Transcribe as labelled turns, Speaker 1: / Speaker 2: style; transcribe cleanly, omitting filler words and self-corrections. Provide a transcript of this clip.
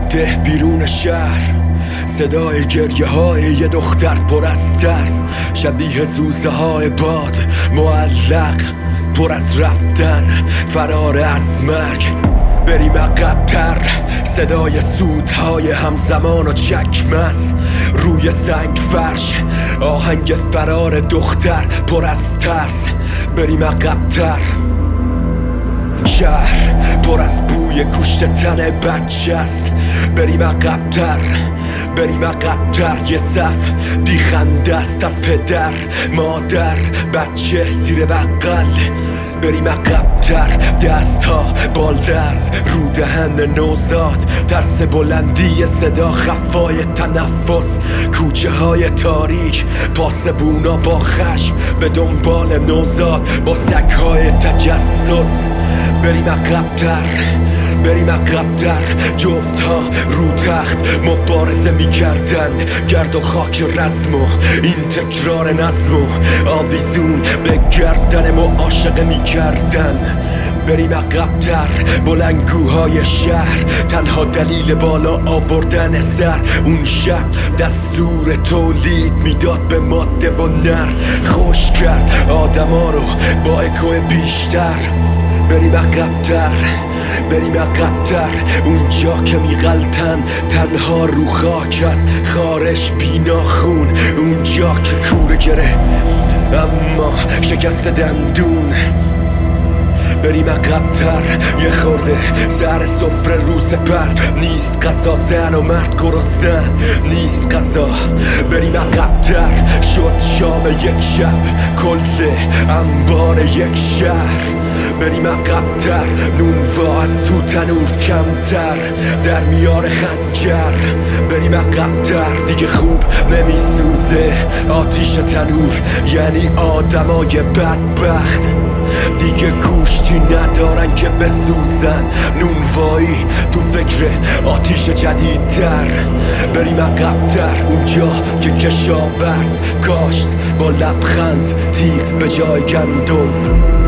Speaker 1: جاده بیرون شهر، صدای گریه های یه دختر پر از ترس، شبیه زوزه های باد معلق، پر از رفتن، فرار از مرگ. بریم عقب‌تر، صدای سوتهای همزمان و چکمس روی سنگ فرش، آهنگ فرار دختر پر از ترس. بریم عقب‌تر، شهر پر از بوی گوشت تن بچه است. بریم عقب‌تر، بریم عقب‌تر، یه صف بیخنده است از پدر، مادر، بچه زیر بغل. بریم عقب‌تر، دست ها بالدرز رو دهن نوزاد، ترس بلندی صدا، خفای تنفس، کوچه های تاریک، پاسبونا با خشم به دنبال نوزاد با سگ های تجسس. بریم عقب‌تر، بریم عقب‌تر، جفت ها رو تخت مبارزه میکردن، گرد و خاک رزم و این تکرار نظم و آویزون به گردن معاشقه میکردن. بریم عقب‌تر، بلندگوهای شهر تنها دلیل بالا آوردن سر، اون شب دستور تولید میداد به ماده و نر، خوش کرد آدما رو با اکو بیشتر. بریم عقب‌تر، بریم عقب‌تر، اونجا که میغلطن تنها رو خاک است، خارش بینا خون، اونجا که کوره گره اما شکست دندون. بریم عقب‌تر، یه خورده سر سفره رو سپر، نیست غذا، زن و مرد گرسنن، نیست غذا. بریم عقب‌تر، شد شام یک شب، کل انبار یک شهر. بریم عقب‌تر، نونوا از تو تنور کمتر، در میار خنجر. بریم عقب‌تر، دیگه خوب نمیسوزه آتیش تنور، یعنی آدمای بدبخت دیگه گوشتی ندارن که بسوزن، نونوایی تو فکر آتیش جدیدتر. بریم عقب‌تر، اونجا که کشاورز کاشت با لبخند تیغ به جای گندم.